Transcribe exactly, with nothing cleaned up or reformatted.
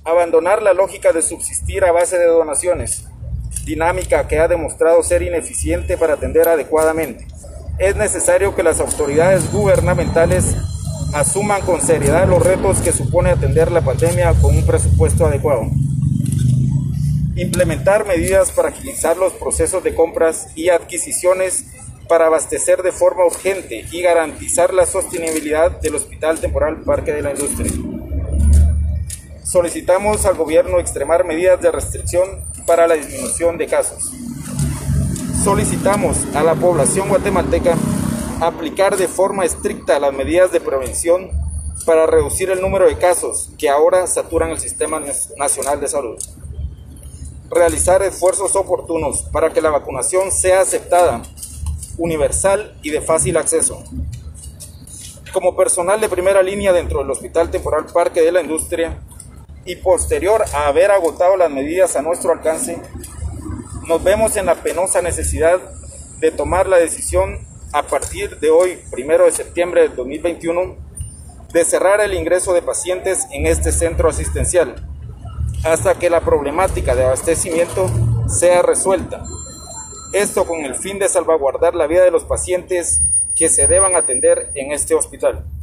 Abandonar la lógica de subsistir a base de donaciones, dinámica que ha demostrado ser ineficiente para atender adecuadamente. Es necesario que las autoridades gubernamentales asuman con seriedad los retos que supone atender la pandemia con un presupuesto adecuado. Implementar medidas para agilizar los procesos de compras y adquisiciones para abastecer de forma urgente y garantizar la sostenibilidad del Hospital Temporal Parque de la Industria. Solicitamos al gobierno extremar medidas de restricción para la disminución de casos. Solicitamos a la población guatemalteca aplicar de forma estricta las medidas de prevención para reducir el número de casos que ahora saturan el Sistema Nacional de Salud. Realizar esfuerzos oportunos para que la vacunación sea aceptada, universal y de fácil acceso. Como personal de primera línea dentro del Hospital Temporal Parque de la Industria y posterior a haber agotado las medidas a nuestro alcance, nos vemos en la penosa necesidad de tomar la decisión a partir de hoy, primero de septiembre del dos mil veintiuno, de cerrar el ingreso de pacientes en este centro asistencial hasta que la problemática de abastecimiento sea resuelta. Esto con el fin de salvaguardar la vida de los pacientes que se deban atender en este hospital.